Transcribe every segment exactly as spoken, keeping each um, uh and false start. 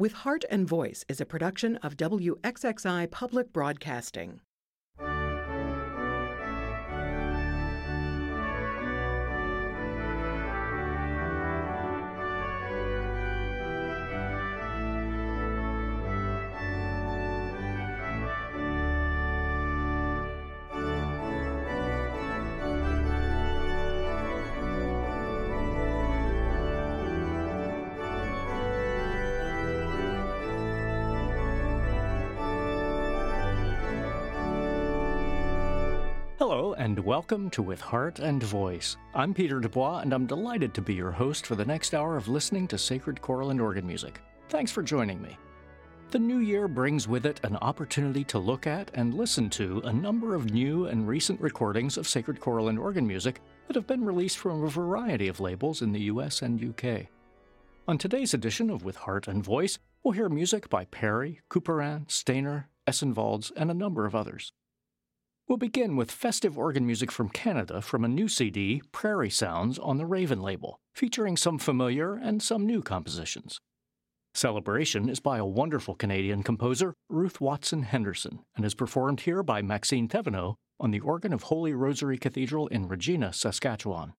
With Heart and Voice is a production of W X X I Public Broadcasting. Hello, and welcome to With Heart and Voice. I'm Peter Dubois, and I'm delighted to be your host for the next hour of listening to sacred choral and organ music. Thanks for joining me. The new year brings with it an opportunity to look at and listen to a number of new and recent recordings of sacred choral and organ music that have been released from a variety of labels in the U S and U K. On today's edition of With Heart and Voice, we'll hear music by Perry, Couperin, Stainer, Essenwalds, and a number of others. We'll begin with festive organ music from Canada from a new C D, Prairie Sounds, on the Raven label, featuring some familiar and some new compositions. Celebration is by a wonderful Canadian composer, Ruth Watson Henderson, and is performed here by Maxine Thevenot on the organ of Holy Rosary Cathedral in Regina, Saskatchewan.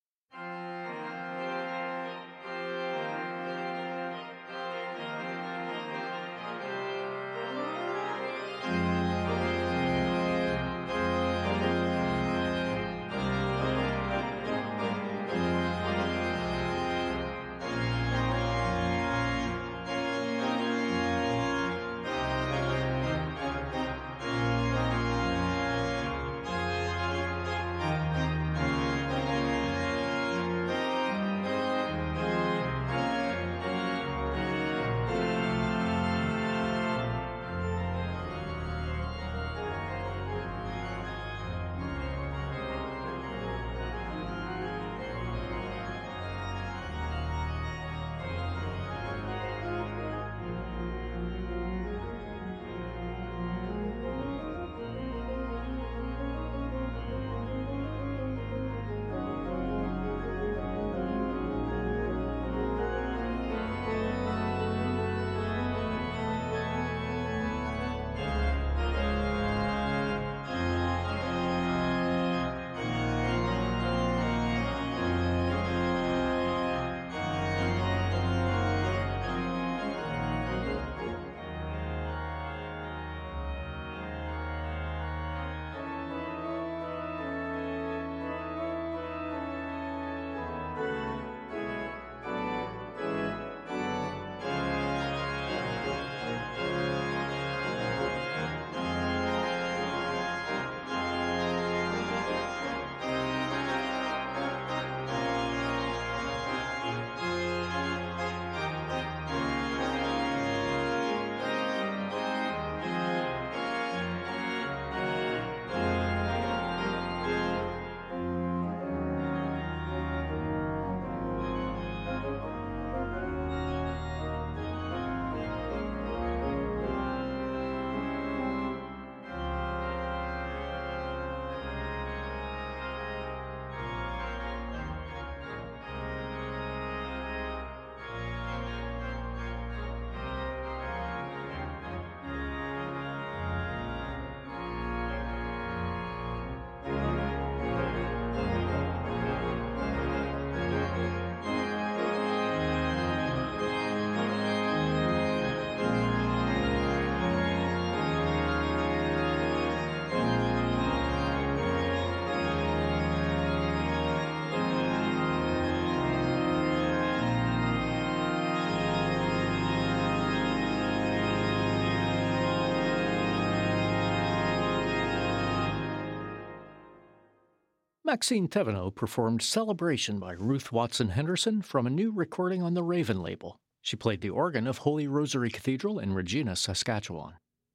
Maxine Thevenot performed Celebration by Ruth Watson Henderson from a new recording on the Raven label. She played the organ of Holy Rosary Cathedral in Regina, Saskatchewan.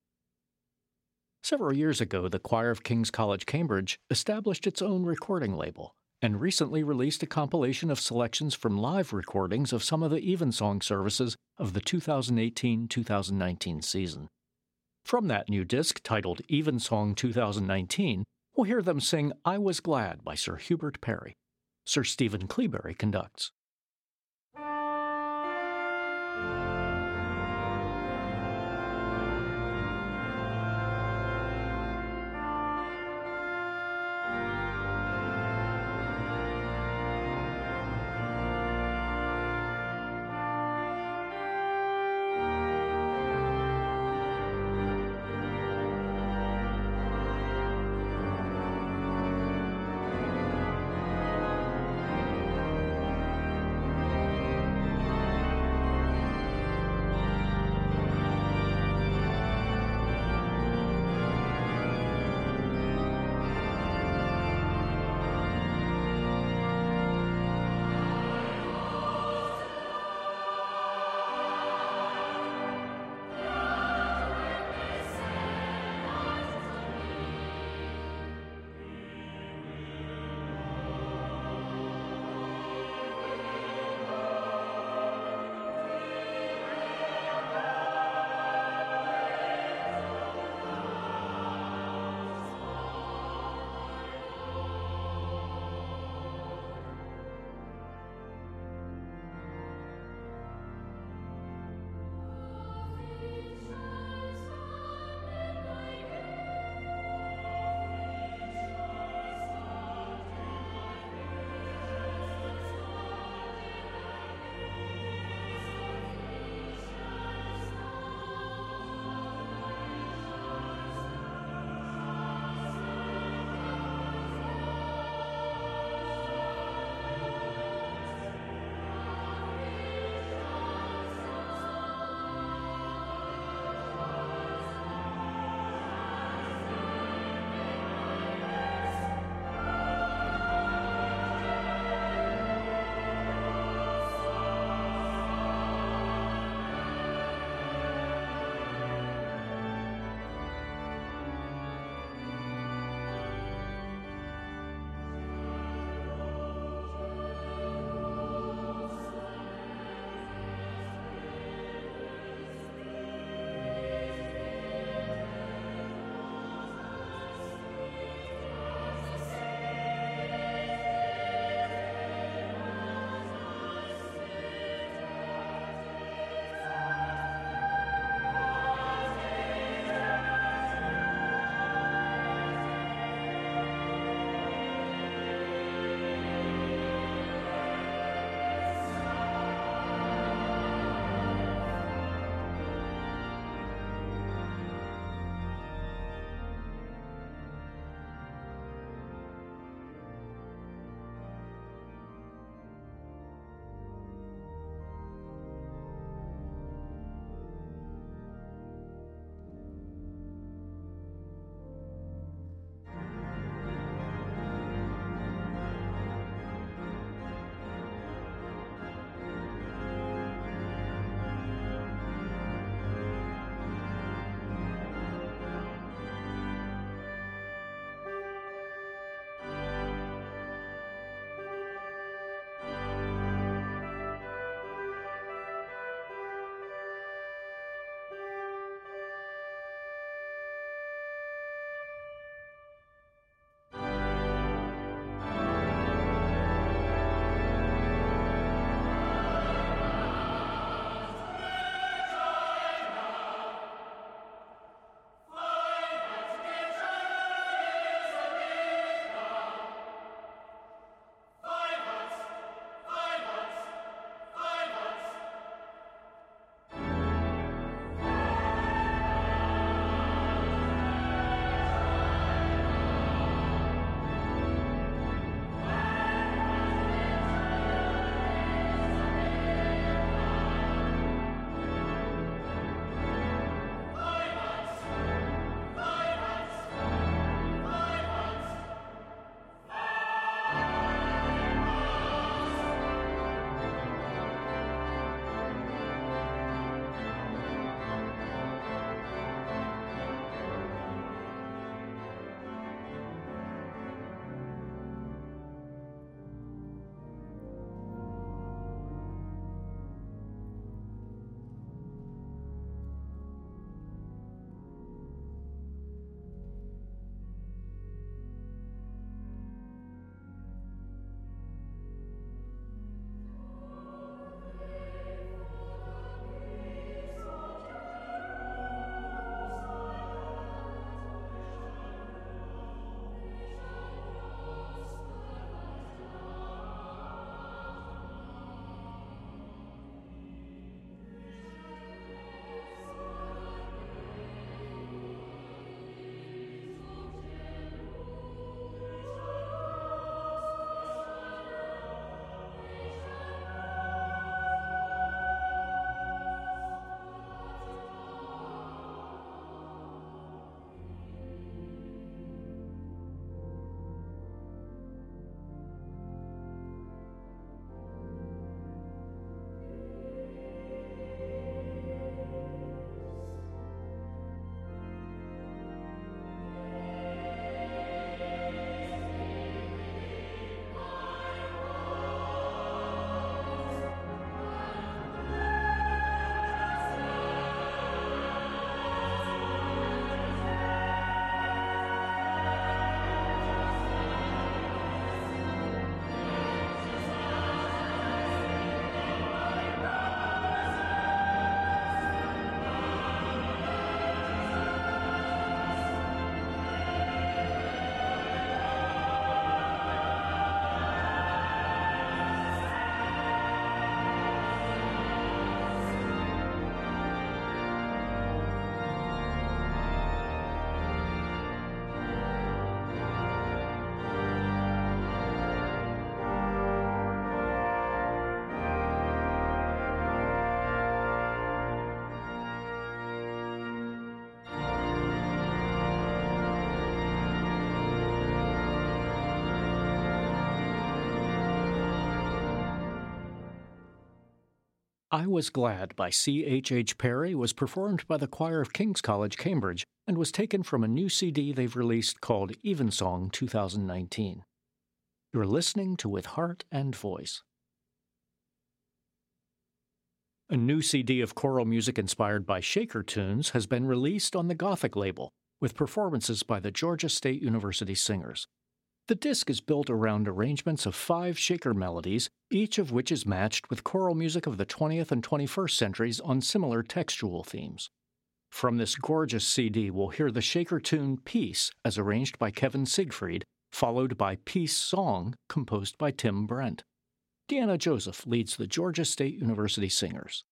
Several years ago, the Choir of King's College, Cambridge established its own recording label and recently released a compilation of selections from live recordings of some of the Evensong services of the two thousand eighteen two thousand nineteen season. From that new disc, titled Evensong two thousand nineteen, we'll hear them sing I Was Glad by Sir Hubert Parry. Sir Stephen Cleaberry conducts. I Was Glad by C H H Perry was performed by the choir of King's College, Cambridge, and was taken from a new C D they've released called Evensong twenty nineteen. You're listening to With Heart and Voice. A new C D of choral music inspired by Shaker tunes has been released on the Gothic label, with performances by the Georgia State University Singers. The disc is built around arrangements of five Shaker melodies, each of which is matched with choral music of the twentieth and twenty-first centuries on similar textual themes. From this gorgeous C D, we'll hear the Shaker tune Peace, as arranged by Kevin Siegfried, followed by Peace Song, composed by Tim Brent. Deanna Joseph leads the Georgia State University Singers.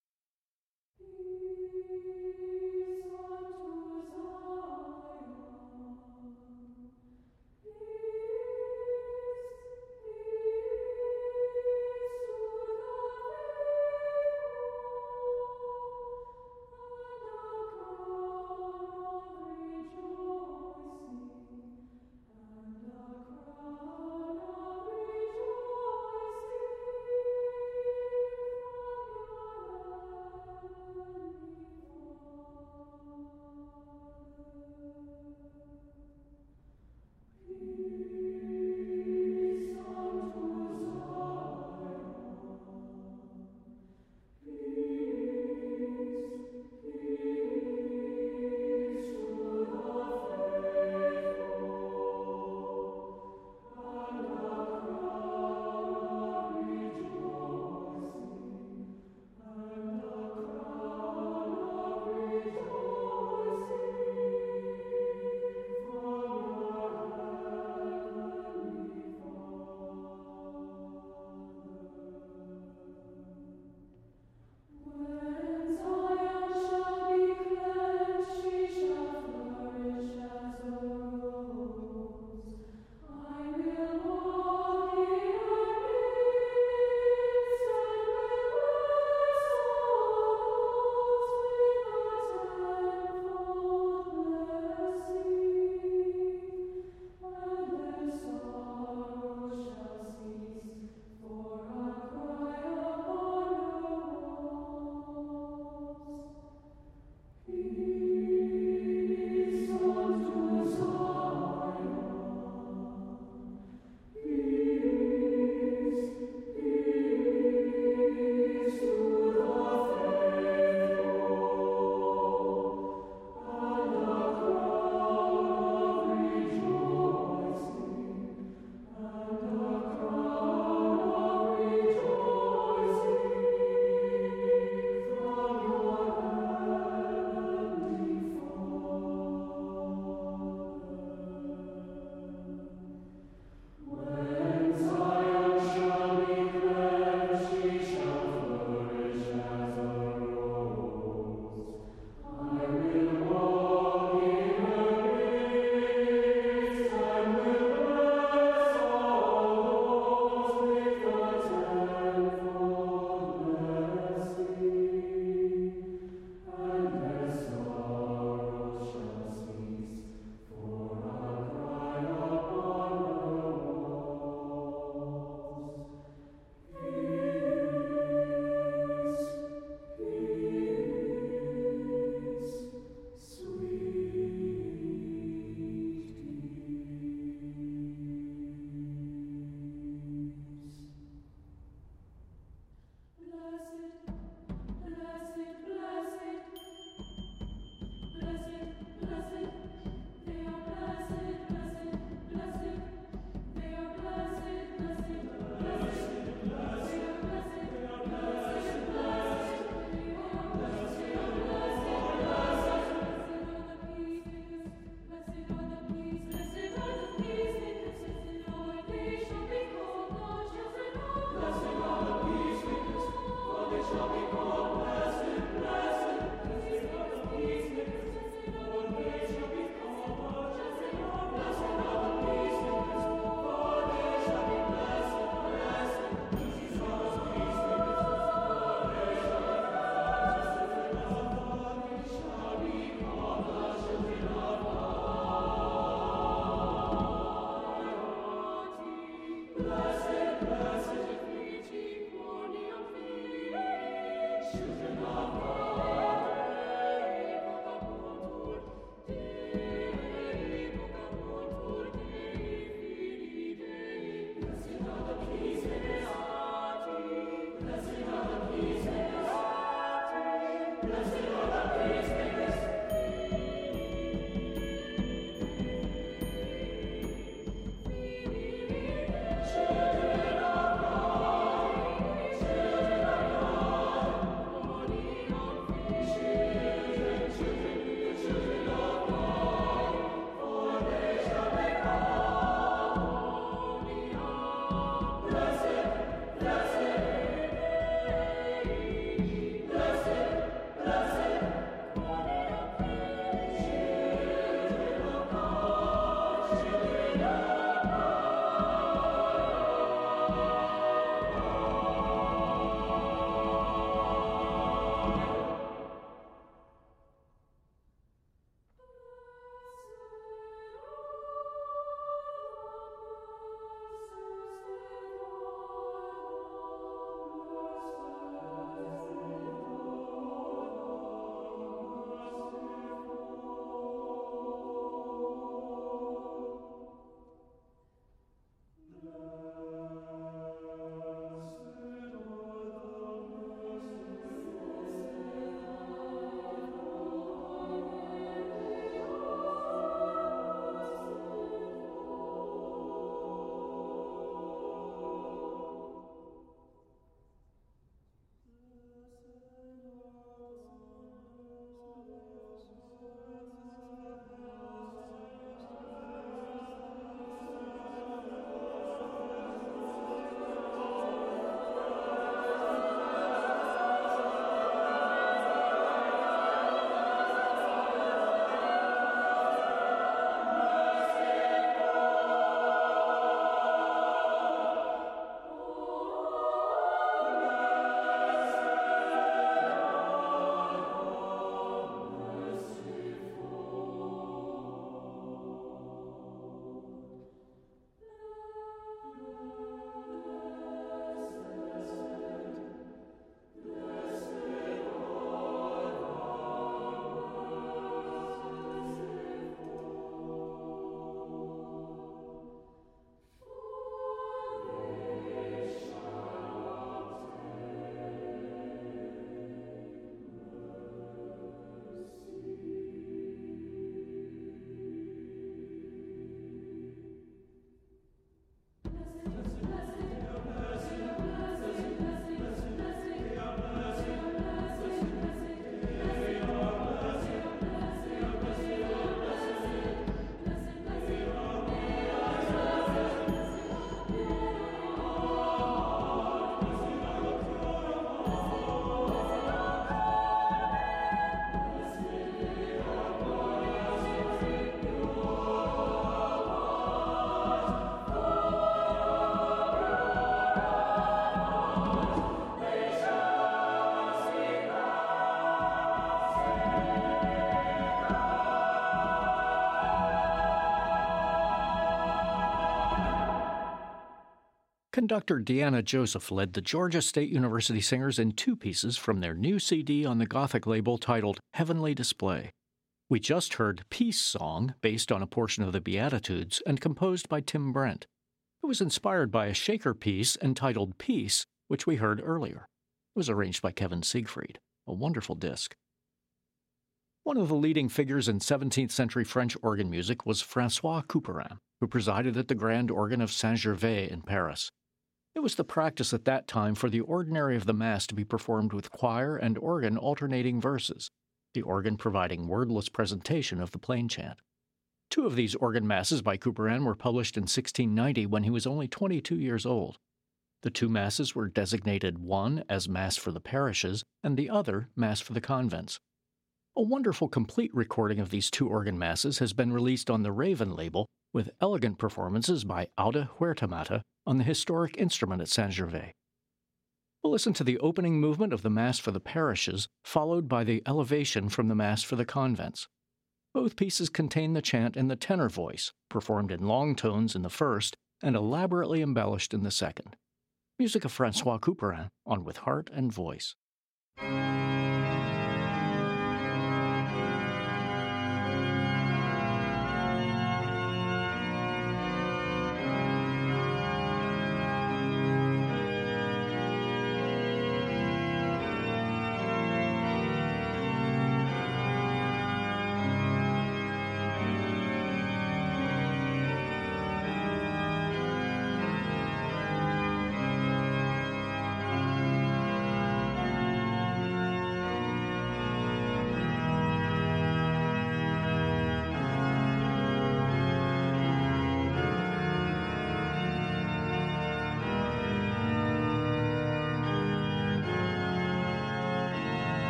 Conductor Deanna Joseph led the Georgia State University Singers in two pieces from their new C D on the Gothic label titled Heavenly Display. We just heard Peace Song, based on a portion of the Beatitudes and composed by Tim Brent. It was inspired by a Shaker piece entitled Peace, which we heard earlier. It was arranged by Kevin Siegfried. A wonderful disc. One of the leading figures in seventeenth century French organ music was François Couperin, who presided at the Grand Organ of Saint-Gervais in Paris. It was the practice at that time for the ordinary of the Mass to be performed with choir and organ alternating verses, the organ providing wordless presentation of the plain chant. Two of these organ masses by Couperin were published in sixteen ninety when he was only twenty-two years old. The two masses were designated one as Mass for the parishes and the other Mass for the convents. A wonderful complete recording of these two organ masses has been released on the Raven label, with elegant performances by Aude Huertamata on the historic instrument at Saint-Gervais. We'll listen to the opening movement of the Mass for the parishes, followed by the elevation from the Mass for the convents. Both pieces contain the chant in the tenor voice, performed in long tones in the first and elaborately embellished in the second. Music of François Couperin on With Heart and Voice.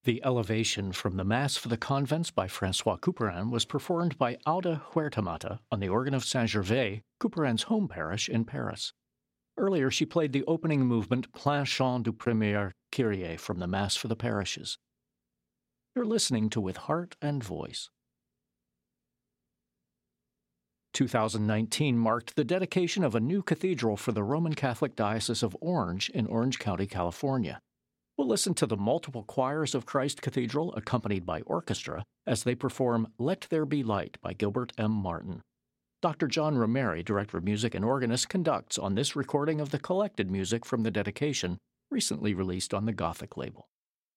The Elevation from the Mass for the Convents by François Couperin was performed by Aude Huertamata on the organ of Saint-Gervais, Couperin's home parish in Paris. Earlier, she played the opening movement Plein Chant du Premier Kyrie from the Mass for the Parishes. You're listening to With Heart and Voice. two thousand nineteen marked the dedication of a new cathedral for the Roman Catholic Diocese of Orange in Orange County, California. We'll listen to the multiple choirs of Christ Cathedral, accompanied by orchestra, as they perform Let There Be Light by Gilbert M. Martin. Doctor John Romeri, Director of Music and Organist, conducts on this recording of the collected music from the dedication, recently released on the Gothic label.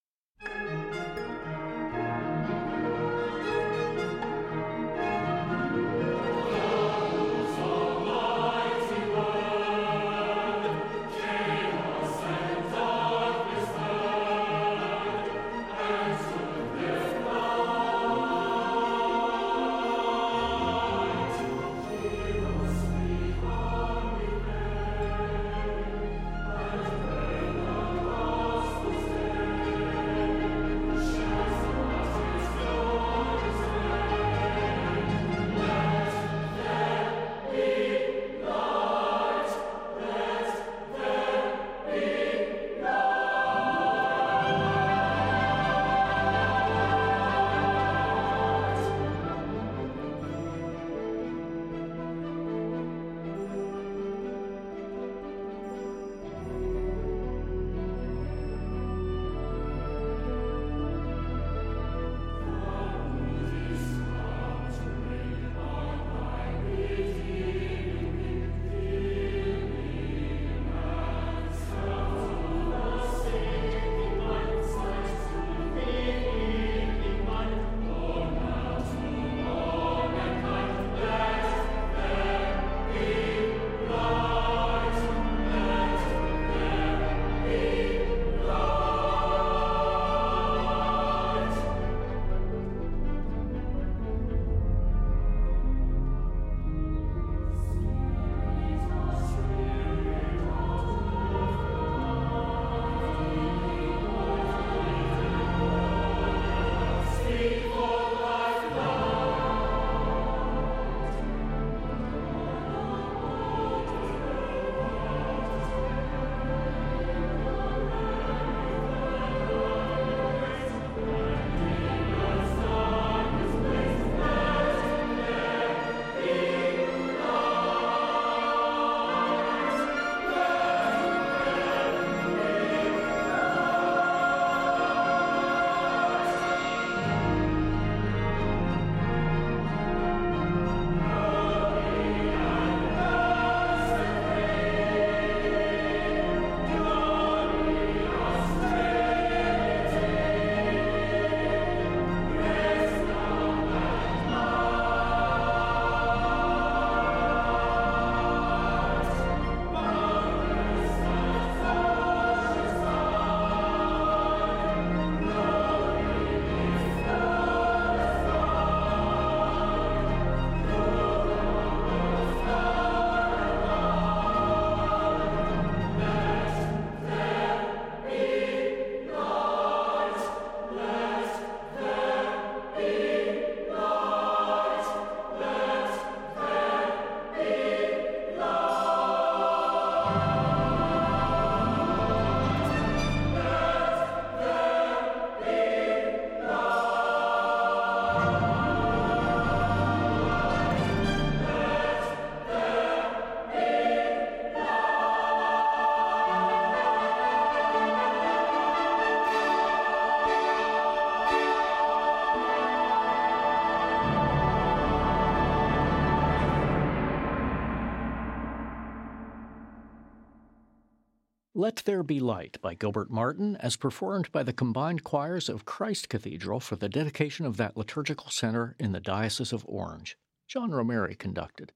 Let There Be Light by Gilbert Martin, as performed by the combined choirs of Christ Cathedral for the dedication of that liturgical center in the Diocese of Orange. John Romeri conducted.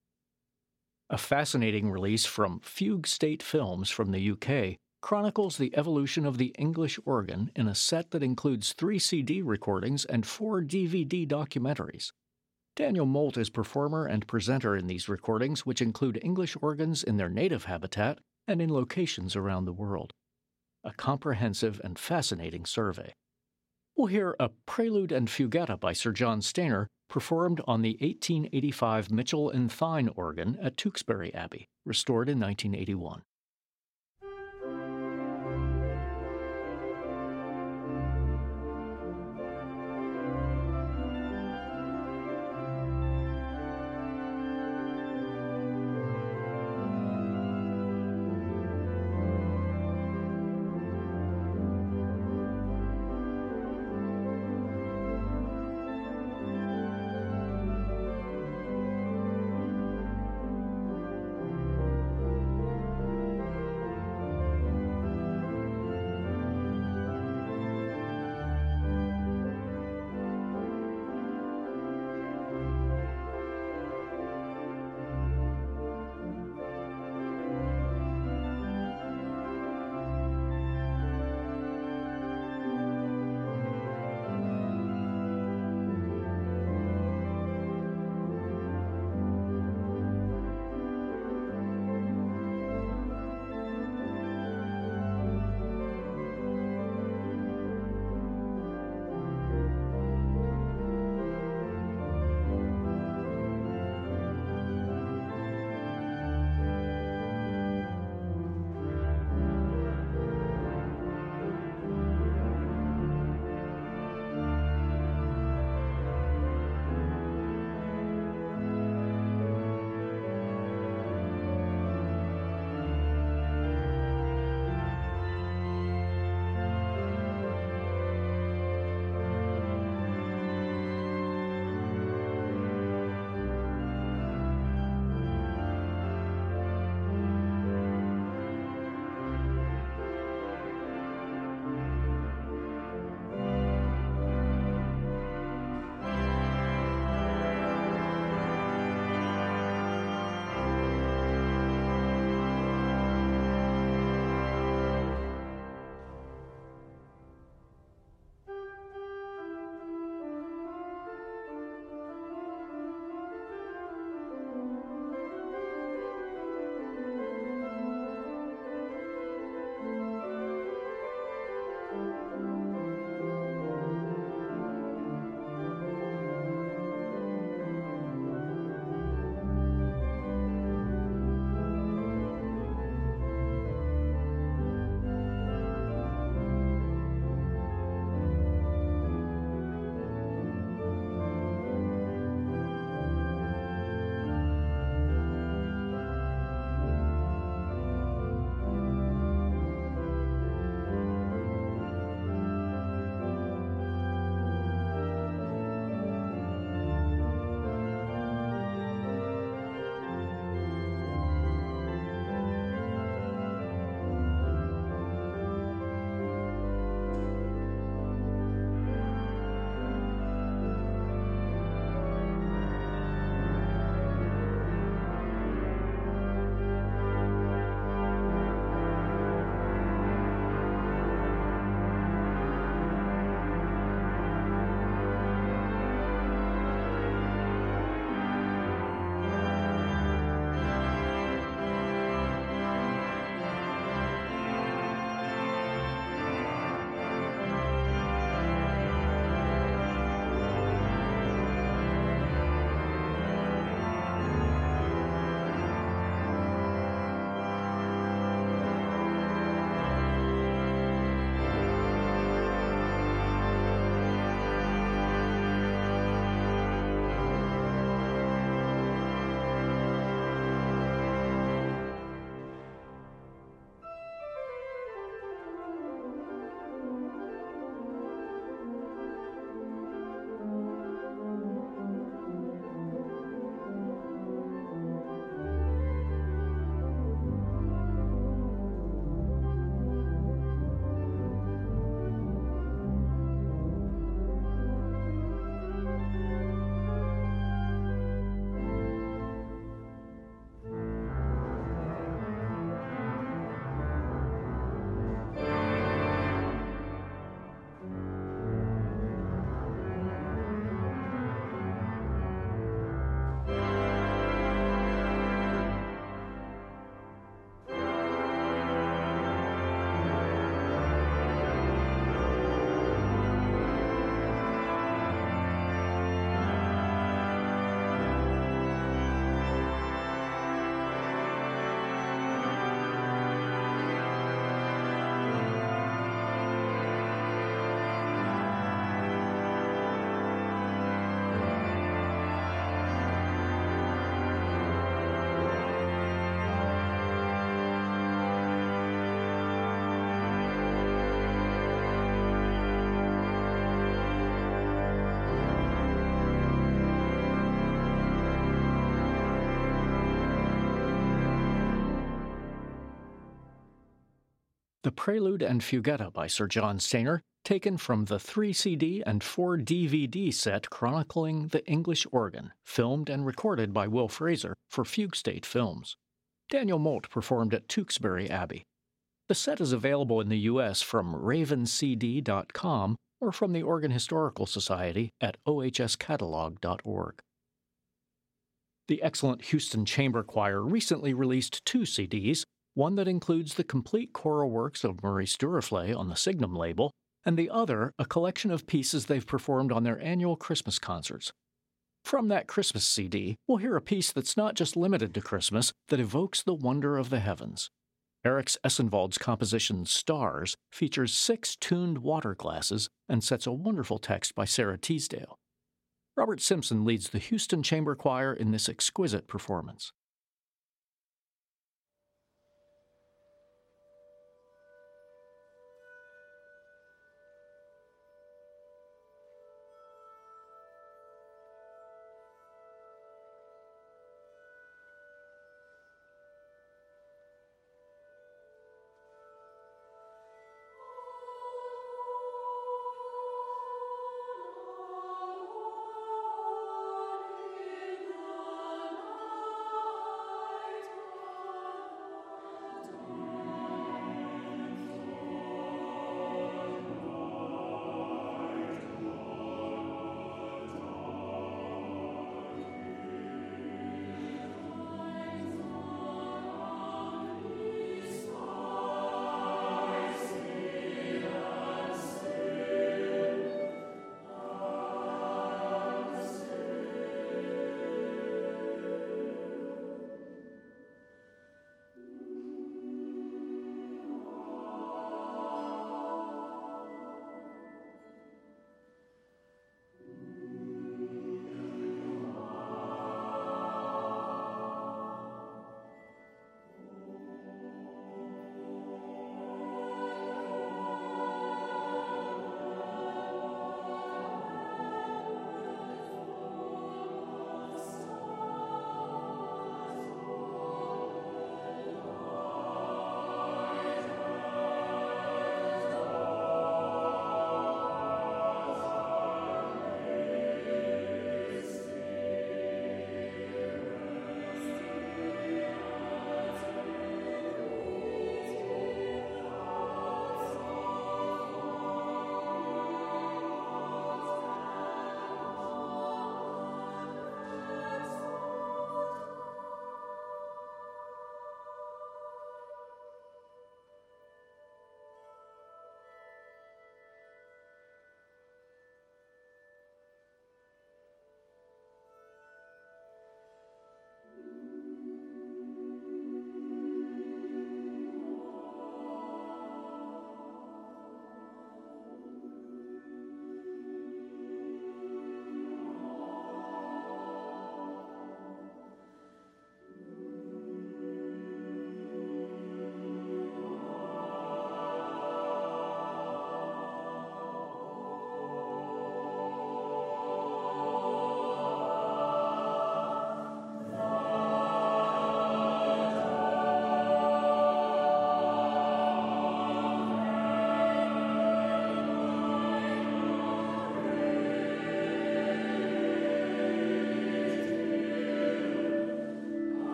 A fascinating release from Fugue State Films from the U K chronicles the evolution of the English organ in a set that includes three C D recordings and four D V D documentaries. Daniel Molt is performer and presenter in these recordings, which include English organs in their native habitat and in locations around the world. A comprehensive and fascinating survey. We'll hear a Prelude and Fugetta by Sir John Stainer, performed on the eighteen eighty-five Mitchell and Thine organ at Tewkesbury Abbey, restored in nineteen eighty-one. the Prelude and Fugetta by Sir John Stainer, taken from the three C D and four D V D set chronicling the English organ, filmed and recorded by Will Fraser for Fugue State Films. Daniel Moult performed at Tewkesbury Abbey. The set is available in the U S from raven c d dot com or from the Organ Historical Society at o h s catalog dot org. The excellent Houston Chamber Choir recently released two C Ds, one that includes the complete choral works of Maurice Duruflé on the Signum label, and the other a collection of pieces they've performed on their annual Christmas concerts. From that Christmas C D, we'll hear a piece that's not just limited to Christmas, that evokes the wonder of the heavens. Eriks Essenwald's composition Stars features six tuned water glasses and sets a wonderful text by Sarah Teasdale. Robert Simpson leads the Houston Chamber Choir in this exquisite performance.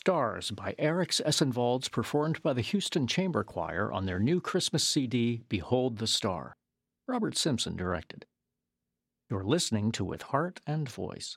Stars by Eriks Essenwalds, performed by the Houston Chamber Choir on their new Christmas C D, Behold the Star. Robert Simpson directed. You're listening to With Heart and Voice.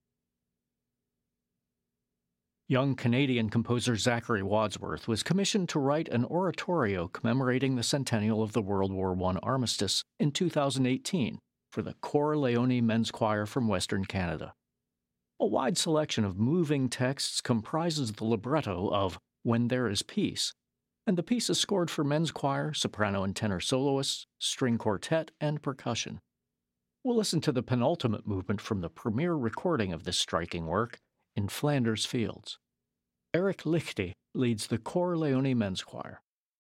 Young Canadian composer Zachary Wadsworth was commissioned to write an oratorio commemorating the centennial of the World War One armistice in two thousand eighteen for the Cor Leone Men's Choir from Western Canada. A wide selection of moving texts comprises the libretto of When There Is Peace, and the piece is scored for men's choir, soprano and tenor soloists, string quartet, and percussion. We'll listen to the penultimate movement from the premiere recording of this striking work, In Flanders Fields. Eric Lichty leads the Cor Leone Men's Choir.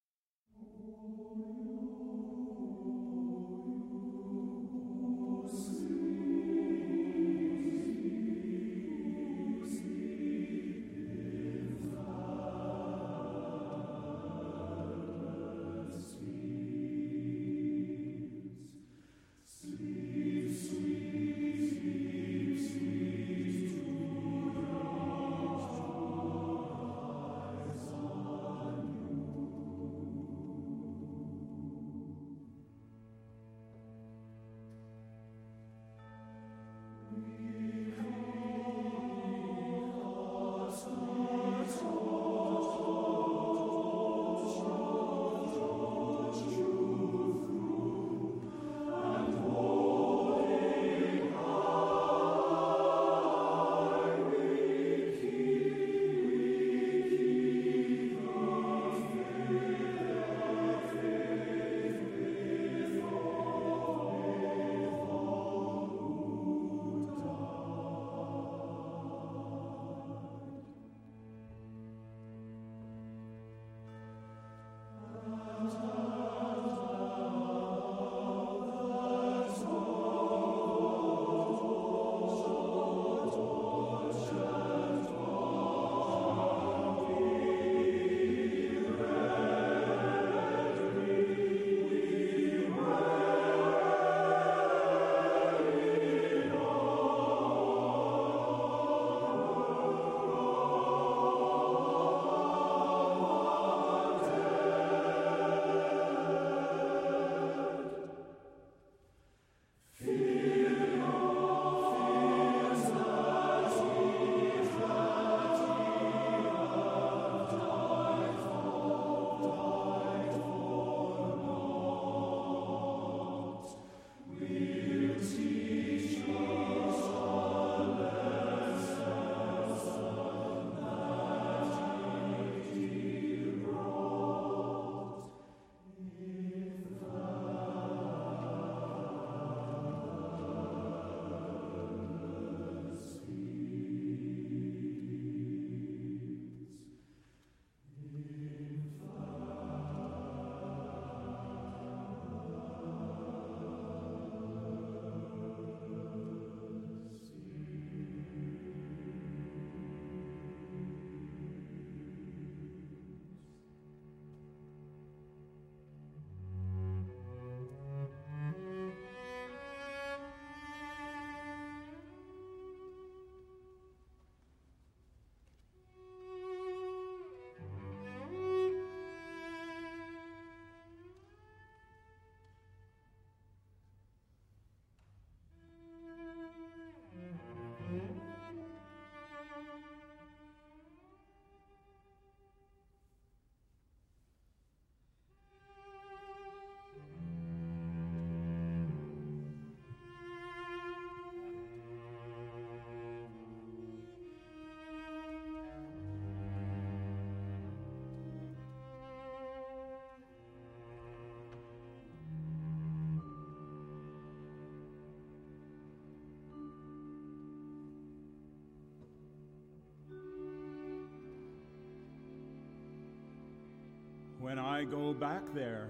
When I go back there,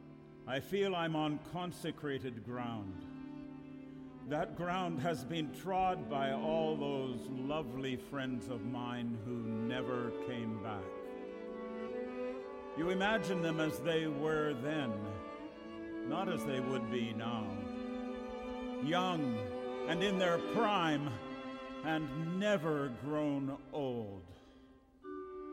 I feel I'm on consecrated ground. That ground has been trod by all those lovely friends of mine who never came back. You imagine them as they were then, not as they would be now. Young and in their prime, and never grown old.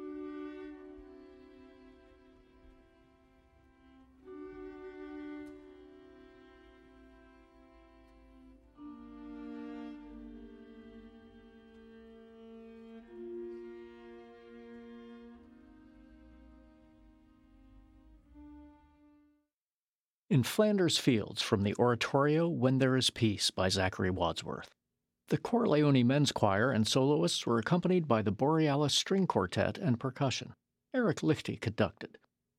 in Flanders Fields from the oratorio When There Is Peace by Zachary Wadsworth. The Corleone Men's Choir and soloists were accompanied by the Borealis String Quartet and percussion. Eric Lichty conducted.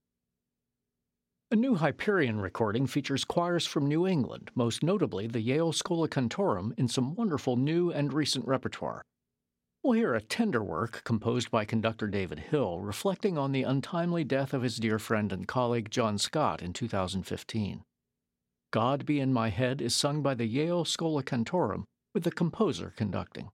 A new Hyperion recording features choirs from New England, most notably the Yale Schola Cantorum, in some wonderful new and recent repertoire. We'll hear a tender work composed by conductor David Hill, reflecting on the untimely death of his dear friend and colleague John Scott in two thousand fifteen. God Be in My Head is sung by the Yale Schola Cantorum, with the composer conducting.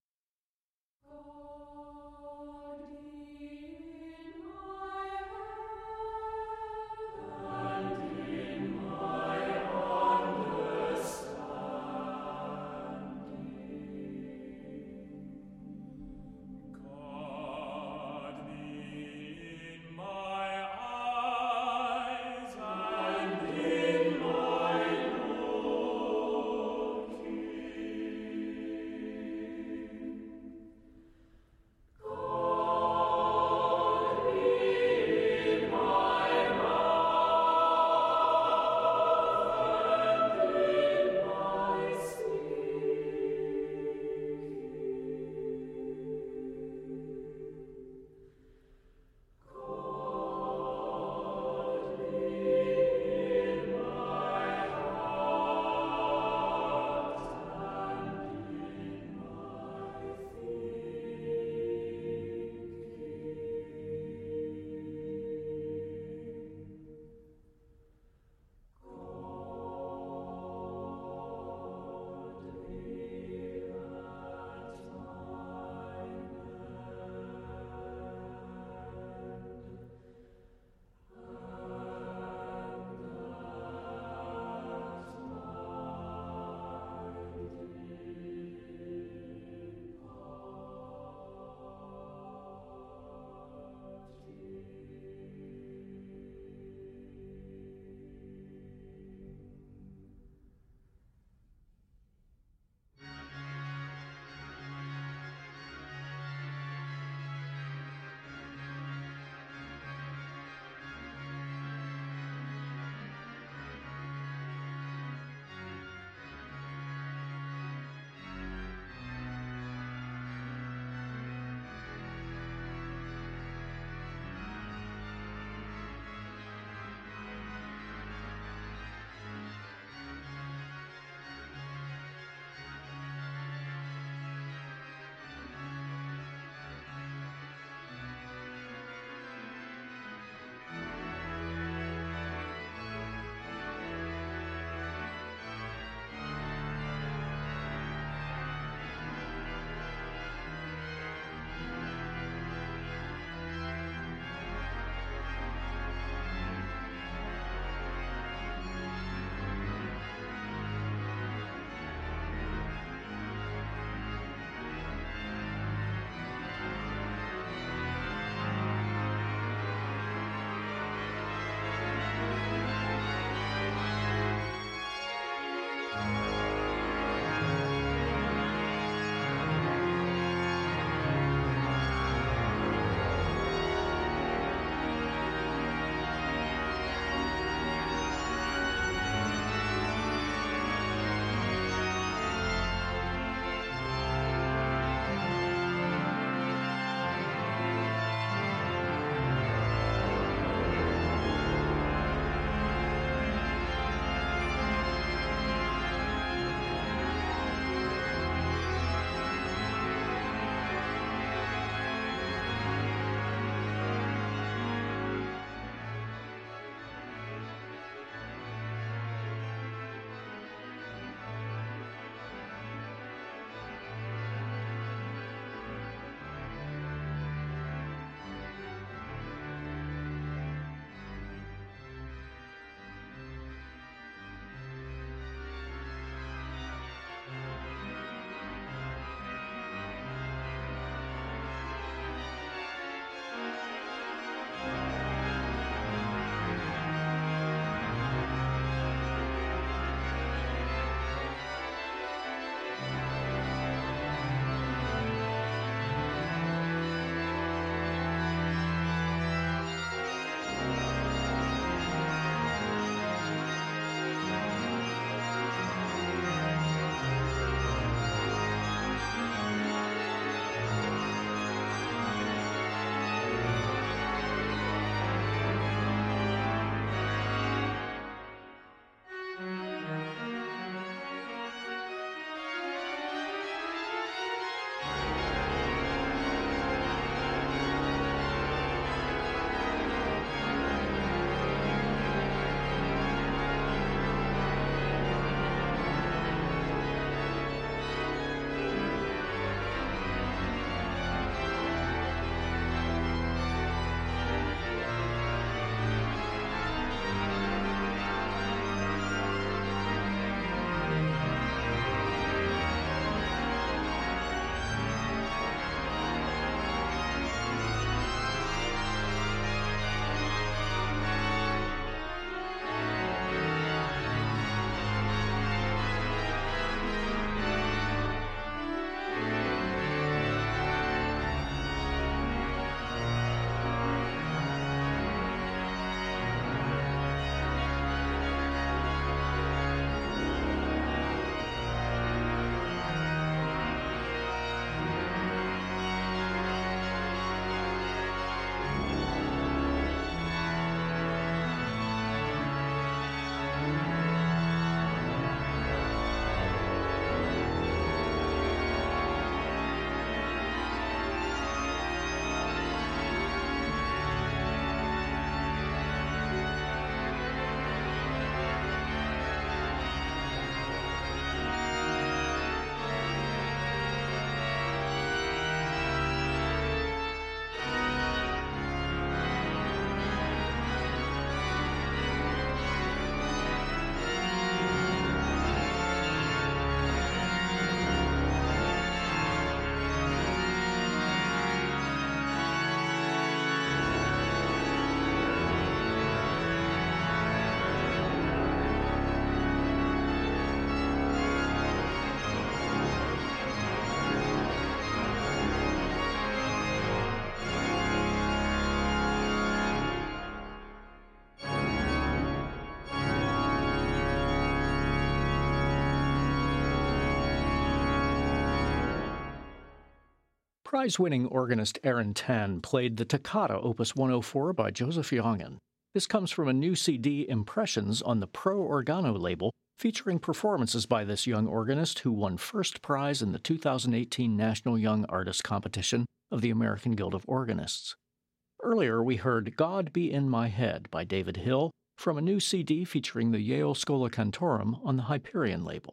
Prize-winning organist Aaron Tan played the Toccata Opus one oh four by Joseph Jongen. This comes from a new C D, Impressions, on the Pro Organo label, featuring performances by this young organist who won first prize in the two thousand eighteen National Young Artist Competition of the American Guild of Organists. Earlier, we heard God Be in My Head by David Hill from a new C D featuring the Yale Schola Cantorum on the Hyperion label.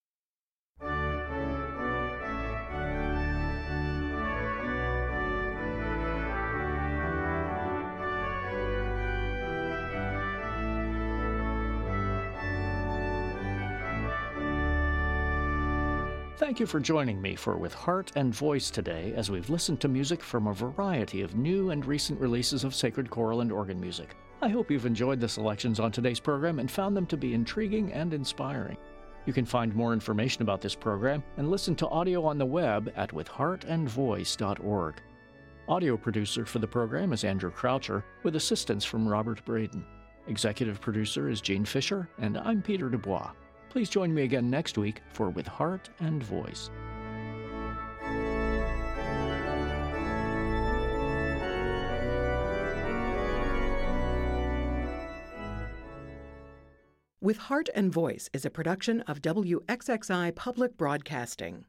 Thank you for joining me for With Heart and Voice today as we've listened to music from a variety of new and recent releases of sacred choral and organ music. I hope you've enjoyed the selections on today's program and found them to be intriguing and inspiring. You can find more information about this program and listen to audio on the web at with heart and voice dot org. Audio producer for the program is Andrew Croucher, with assistance from Robert Braden. Executive producer is Gene Fisher, and I'm Peter Dubois. Please join me again next week for With Heart and Voice. With Heart and Voice is a production of W X X I Public Broadcasting.